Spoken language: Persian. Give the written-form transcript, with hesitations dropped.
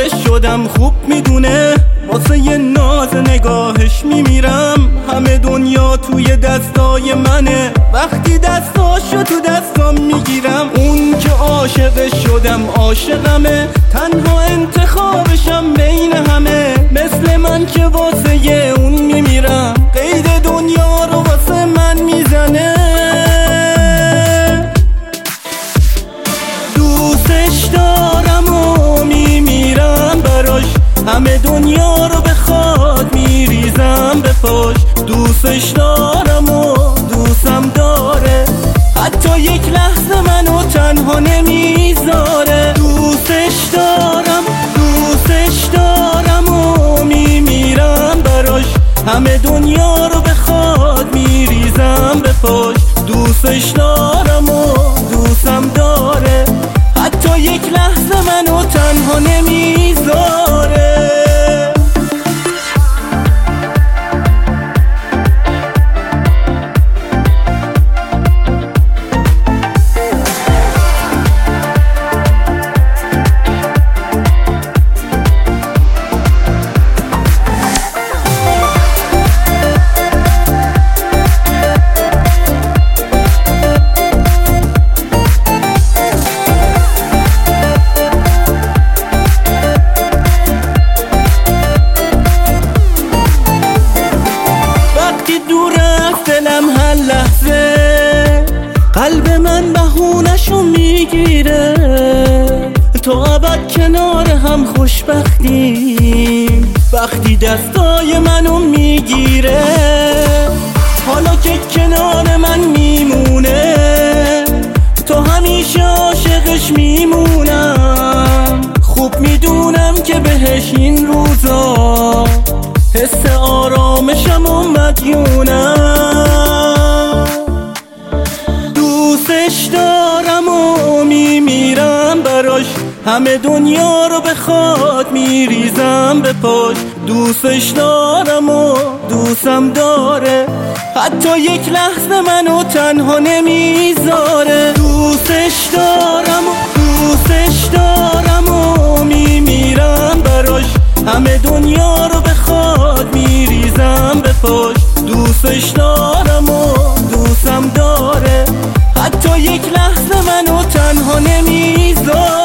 عاشقش شدم خوب میدونه، واسه یه ناز نگاهش میمیرم. همه دنیا توی دستای منه، وقتی دستاشو تو دستام میگیرم. اون که عاشقش شدم عاشقمه، تنها انتخابشم بین همه. مثل من که واسه یه اون میمیرم، قید دنیا رو واسه من میزنه. دوستش دارم و میمیرم براش، همه دنیا رو بخواد میریزم به پاش. دوستش دارم و دوستم داره، حتی یک لحظه منو تنها نمیذاره. دوستش دارم و میمیرم براش، همه دنیا رو بخواد میریزم به پاش. دوستش دارم و دوستم داره، حتی یک لحظه منو تنها نمیذاره. قلب من بهونشو میگیره، تا ابد کنار هم خوشبختیم. وقتی دستای منو میگیره، حالا که کنار من میمونه، تا همیشه عاشقش میمونم. خوب میدونم که بهش این روزا حس آرامشم و مدیونم. دوستش دارم و میمیرم براش، همه دنیا رو بخواد میریزم به پاش. دوستش دارم و دوستم داره، حتی یک لحظه منو تنها نمیذاره. دوستش دارم و میمیرم براش، همه دنیا رو بخواد میریزم به پاش. دوستش دارم و دوستم داره، حتی یک لحظه منو تنها نمیذاره.